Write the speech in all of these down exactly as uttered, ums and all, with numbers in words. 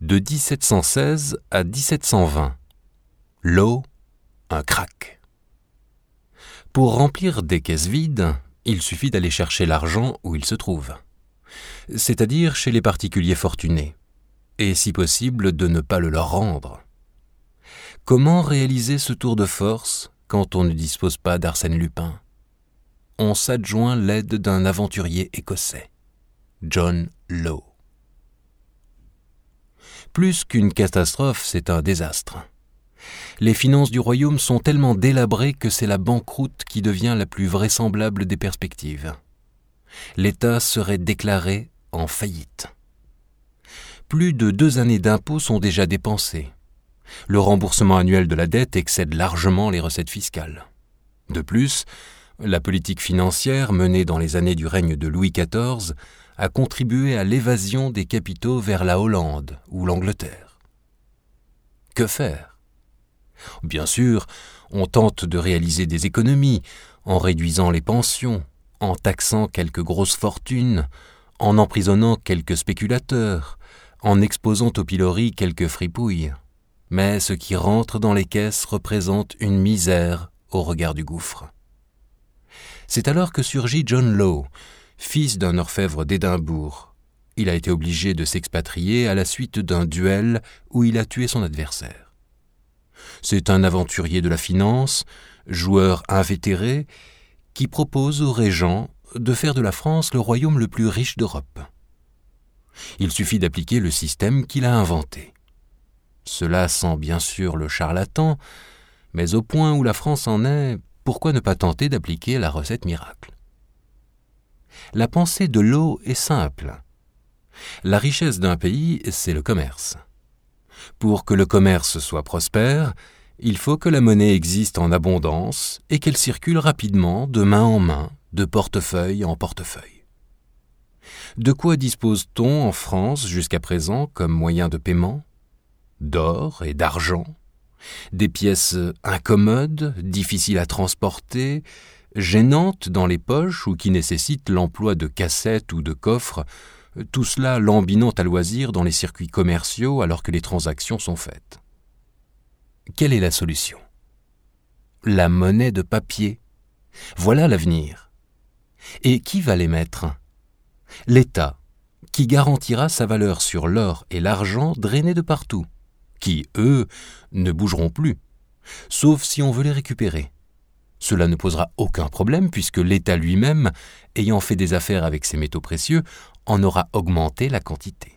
De dix-sept cent seize à dix-sept cent vingt, l'eau, un crack. Pour remplir des caisses vides, il suffit d'aller chercher l'argent où il se trouve, c'est-à-dire chez les particuliers fortunés, et si possible de ne pas le leur rendre. Comment réaliser ce tour de force quand on ne dispose pas d'Arsène Lupin? On s'adjoint l'aide d'un aventurier écossais, John Law. Plus qu'une catastrophe, c'est un désastre. Les finances du royaume sont tellement délabrées que c'est la banqueroute qui devient la plus vraisemblable des perspectives. L'État serait déclaré en faillite. Plus de deux années d'impôts sont déjà dépensées. Le remboursement annuel de la dette excède largement les recettes fiscales. De plus, la politique financière menée dans les années du règne de Louis quatorze a contribué à l'évasion des capitaux vers la Hollande ou l'Angleterre. Que faire? Bien sûr, on tente de réaliser des économies en réduisant les pensions, en taxant quelques grosses fortunes, en emprisonnant quelques spéculateurs, en exposant au pilori quelques fripouilles. Mais ce qui rentre dans les caisses représente une misère au regard du gouffre. C'est alors que surgit John Law, fils d'un orfèvre d'Édimbourg. Il a été obligé de s'expatrier à la suite d'un duel où il a tué son adversaire. C'est un aventurier de la finance, joueur invétéré, qui propose au régent de faire de la France le royaume le plus riche d'Europe. Il suffit d'appliquer le système qu'il a inventé. Cela sent bien sûr le charlatan, mais au point où la France en est, pourquoi ne pas tenter d'appliquer la recette miracle? La pensée de Law est simple. La richesse d'un pays, c'est le commerce. Pour que le commerce soit prospère, il faut que la monnaie existe en abondance et qu'elle circule rapidement de main en main, de portefeuille en portefeuille. De quoi dispose-t-on en France jusqu'à présent comme moyen de paiement? D'or et d'argent, des pièces incommodes, difficiles à transporter, gênantes dans les poches ou qui nécessitent l'emploi de cassettes ou de coffres, tout cela lambinant à loisir dans les circuits commerciaux alors que les transactions sont faites. Quelle est la solution? La monnaie de papier. Voilà l'avenir. Et qui va l'émettre? L'État, qui garantira sa valeur sur l'or et l'argent drainés de partout, qui, eux, ne bougeront plus, sauf si on veut les récupérer. Cela ne posera aucun problème puisque l'État lui-même, ayant fait des affaires avec ces métaux précieux, en aura augmenté la quantité.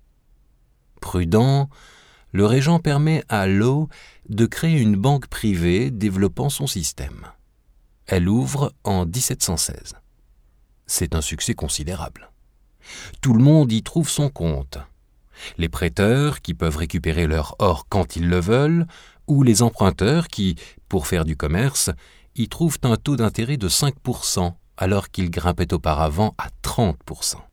Prudent, le régent permet à Law de créer une banque privée développant son système. Elle ouvre en dix-sept cent seize. C'est un succès considérable. Tout le monde y trouve son compte. Les prêteurs qui peuvent récupérer leur or quand ils le veulent, ou les emprunteurs qui, pour faire du commerce, y trouvent un taux d'intérêt de cinq pour cent alors qu'il grimpait auparavant à trente pour cent.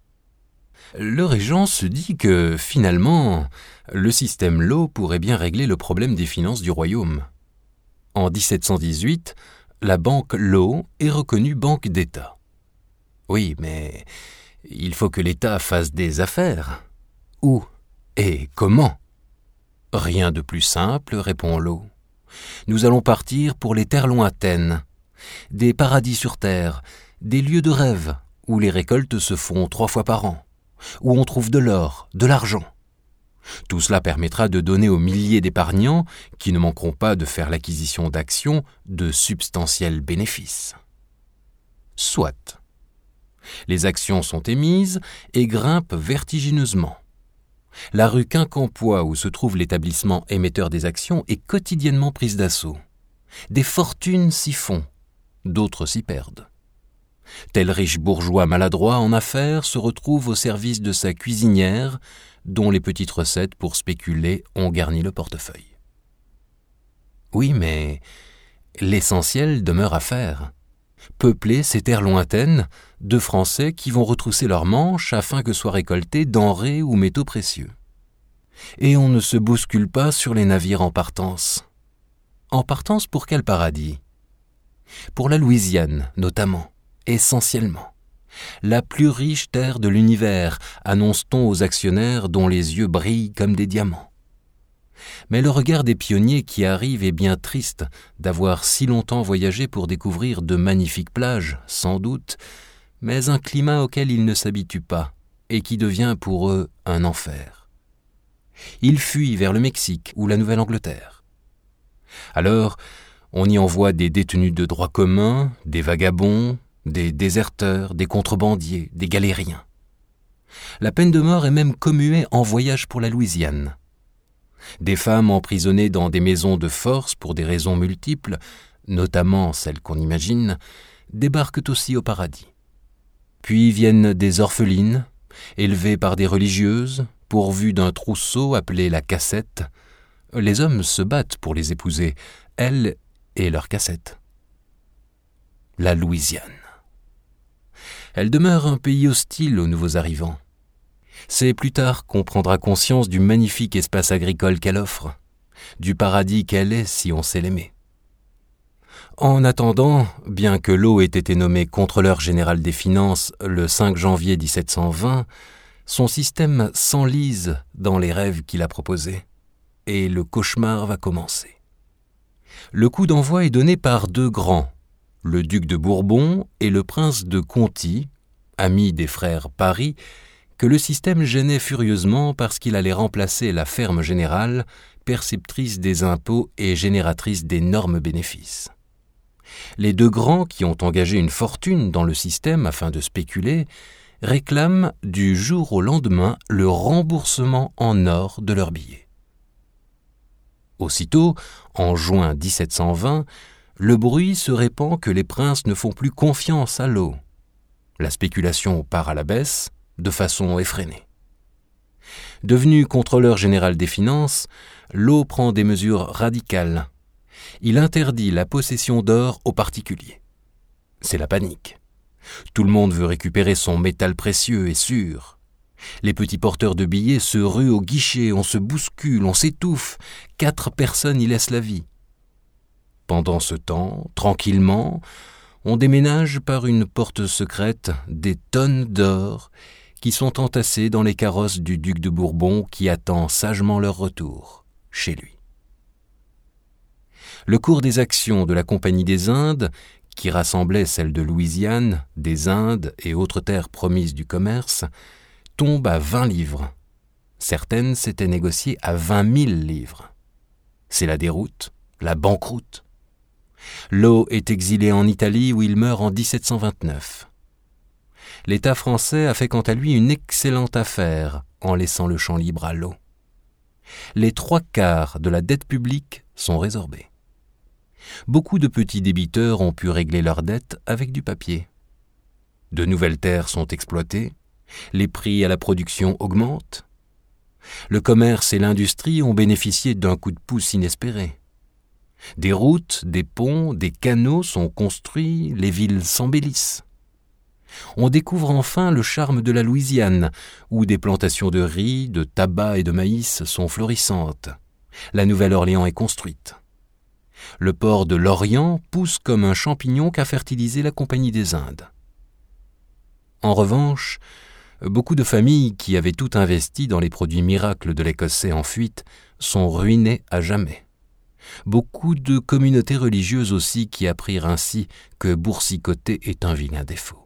Le régent se dit que, finalement, le système Law pourrait bien régler le problème des finances du royaume. En dix-sept cent dix-huit, la banque Law est reconnue banque d'État. Oui, mais il faut que l'État fasse des affaires. Où et comment? Rien de plus simple, répond Law. Nous allons partir pour les terres lointaines, des paradis sur terre, des lieux de rêve, où les récoltes se font trois fois par an, où on trouve de l'or, de l'argent. Tout cela permettra de donner aux milliers d'épargnants, qui ne manqueront pas de faire l'acquisition d'actions, de substantiels bénéfices. Soit. Les actions sont émises et grimpent vertigineusement. La rue Quincampoix où se trouve l'établissement émetteur des actions est quotidiennement prise d'assaut. Des fortunes s'y font, d'autres s'y perdent. Tel riche bourgeois maladroit en affaires se retrouve au service de sa cuisinière, dont les petites recettes pour spéculer ont garni le portefeuille. Oui, mais l'essentiel demeure à faire. Peupler ces terres lointaines de Français qui vont retrousser leurs manches afin que soient récoltés denrées ou métaux précieux. Et on ne se bouscule pas sur les navires en partance. En partance pour quel paradis? Pour la Louisiane, notamment, essentiellement, La plus riche terre de l'univers, annonce-t-on aux actionnaires dont les yeux brillent comme des diamants. Mais le regard des pionniers qui arrivent est bien triste d'avoir si longtemps voyagé pour découvrir de magnifiques plages, sans doute, mais un climat auquel ils ne s'habituent pas et qui devient pour eux un enfer. Ils fuient vers le Mexique ou la Nouvelle-Angleterre. Alors, on y envoie des détenus de droit commun, des vagabonds, des déserteurs, des contrebandiers, des galériens. La peine de mort est même commuée en voyage pour la Louisiane. Des femmes emprisonnées dans des maisons de force pour des raisons multiples, notamment celles qu'on imagine, débarquent aussi au paradis. Puis viennent des orphelines, élevées par des religieuses, pourvues d'un trousseau appelé la cassette. Les hommes se battent pour les épouser, elles et leur cassette. La Louisiane. Elle demeure un pays hostile aux nouveaux arrivants. C'est plus tard qu'on prendra conscience du magnifique espace agricole qu'elle offre, du paradis qu'elle est si on sait l'aimer. En attendant, bien que Law ait été nommé contrôleur général des finances le cinq janvier dix-sept cent vingt, son système s'enlise dans les rêves qu'il a proposés, et le cauchemar va commencer. Le coup d'envoi est donné par deux grands, le duc de Bourbon et le prince de Conti, amis des frères Paris, que le système gênait furieusement parce qu'il allait remplacer la ferme générale, perceptrice des impôts et génératrice d'énormes bénéfices. Les deux grands, qui ont engagé une fortune dans le système afin de spéculer, réclament du jour au lendemain le remboursement en or de leurs billets. Aussitôt, en juin dix-sept cent vingt, le bruit se répand que les princes ne font plus confiance à Law. La spéculation part à la baisse, de façon effrénée. Devenu contrôleur général des finances, Law prend des mesures radicales. Il interdit la possession d'or aux particuliers. C'est la panique. Tout le monde veut récupérer son métal précieux et sûr. Les petits porteurs de billets se ruent au guichet, on se bouscule, on s'étouffe. Quatre personnes y laissent la vie. Pendant ce temps, tranquillement, on déménage par une porte secrète des tonnes d'or qui sont entassées dans les carrosses du duc de Bourbon qui attend sagement leur retour chez lui. Le cours des actions de la Compagnie des Indes, qui rassemblait celles de Louisiane, des Indes et autres terres promises du commerce, tombe à vingt livres. Certaines s'étaient négociées à vingt mille livres. C'est la déroute, la banqueroute. Law est exilé en Italie où il meurt en dix-sept cent vingt-neuf. L'État français a fait quant à lui une excellente affaire en laissant le champ libre à Law. Les trois quarts de la dette publique sont résorbés. Beaucoup de petits débiteurs ont pu régler leurs dettes avec du papier. De nouvelles terres sont exploitées, les prix à la production augmentent. Le commerce et l'industrie ont bénéficié d'un coup de pouce inespéré. Des routes, des ponts, des canaux sont construits, les villes s'embellissent. On découvre enfin le charme de la Louisiane, où des plantations de riz, de tabac et de maïs sont florissantes. La Nouvelle-Orléans est construite. Le port de l'Orient pousse comme un champignon qu'a fertilisé la Compagnie des Indes. En revanche, beaucoup de familles qui avaient tout investi dans les produits miracles de l'Écossais en fuite sont ruinées à jamais. Beaucoup de communautés religieuses aussi qui apprirent ainsi que boursicoter est un vilain défaut.